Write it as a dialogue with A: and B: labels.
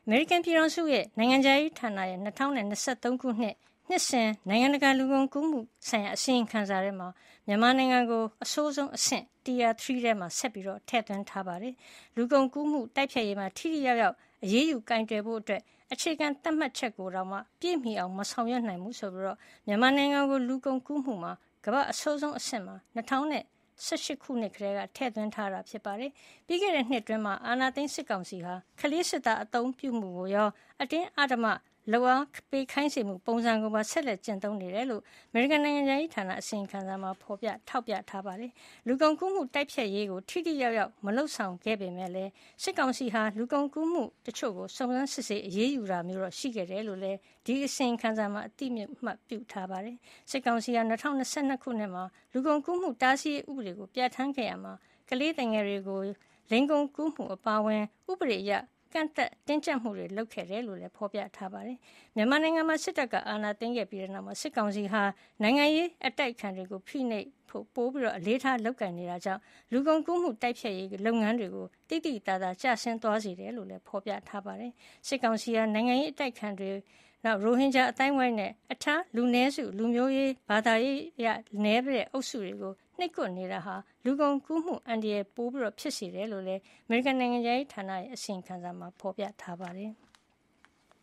A: အမေရိကန်ပြည်ထောင်စုရဲ့နိုင်ငံခြားရေးဌာနရဲ့2023 ခုနှစ်စဉ်နိုင်ငံတကာလူကုန်ကူးမှုဆိုင်ရာအစီရင်ခံစာထဲမှာမြန်မာနိုင်ငံကိုအဆိုးဆုံးအဆင့် Tier 3 ထဲမှာဆက်ပြီးထည့်သွင်းထားပါတယ်။လူကုန်ကူးမှုတိုက်ဖျက်ရေးမှာထိထိရောက်ရောက်အရေးယူကိုင်တွယ်ဖို့အတွက်အခြေခံသတ်မှတ်ချက်ကိုတောင်မှပြည့်မီအောင်မဆောင်ရွက်နိုင်ဘူးဆိုပြီးမြန်မာနိုင်ငံကိုလူကုန်ကူးမှုမှာကမ္ဘာအဆိုးဆုံးအဆင့်မှာ2018 ခုနှစ်ကတည်းကထည့်သွင်းထားတာဖြစ်ပါတယ်။ပြီးခဲ့တဲ့နှစ်တွင်းမှာအာဏာသိမ်းစစ်ကောင်စီဟာခလေးစစ်သားအသုံးပြုမှုကိုရောအတင်းအဓမ္မလုပ်အားပေးခိုင်းစေမှုပုံစံကိုပါဆက်လက်ကျင့်သုံးနေတယ်လို့အမေရိကန်နိုင်ငံရေးဌာနအစီရင်ခံစာမှာထောက်ပြထားပါတယ်။လူကုန်ကူးမှုတိုက်ဖျက်ရေးကိုထိထိရောက်ရောက်မလုပ်ဆောင်ခဲ့ပေမဲ့လည်းစစ်ကောင်စီဟာလူကုန်ကူးမှုတချို့ကိုစုံစမ်းစစ်ဆေးအရေးယူတာမျိုးတော့ရှိခဲ့တယ်လို့လည်းဒီအစီရင်ခံစာမှာအတိအမှတ်ပြုထားပါတယ်။စစ်ကောင်စီဟာ2022ခုနှစ်မှာလူကုန်ကူးမှုတားဆီးရေးဥပဒေကိုပြဋ္ဌာန်းခဲ့ရမှာကလေးငယ်တွေကိုလိင်ကုန်ကူးမှုအပါအဝင်ဥပဒေအရကန့်သက်တင်းကျပ်မှုတွေလုပ်ခဲ့တယ်လို့လည်းဖော်ပြထားပါတယ်။မြန်မာနိုင်ငံမှာစစ်တပ်ကအာဏာသိမ်းခဲ့ပြီးတဲ့နောက်မှာစစ်ကောင်စီဟာနိုင်ငံရေးအတိုက်အခံတွေကိုဖိနှိပ်ဖို့ပိုပြီးအလေးထားလုပ်ကိုင်နေတာကြောင့်လူကုန်ကူးမှုတိုက်ဖျက်ရေးလုပ်ငန်းတွေကိုတိတိတသားကျဆင်းသွားစေတယ်လို့လည်းဖော်ပြထားပါတယ်။စစ်ကောင်စီဟာနိုင်ငံရေးအတိုက်အခံတွေနောက်ရိုဟင်ဂျာအတိုင်းဝိုင်းနဲ့အခြားလူနည်းစုလူမျိုးရေးဘာသာရေးရနည်းတဲ့အုပ်စုတွေကိုနှိပ်ကွပ်နေတာဟာလူကုန်ကူးမှုအန္တရာယ်ပိုပြီးဖြစ်စေတယ်လို့လည်းအမေရိကန်နိုင်ငံရေးဌာနရဲ့အစီရင်ခံစာမှာဖော်ပြထားပါတယ်။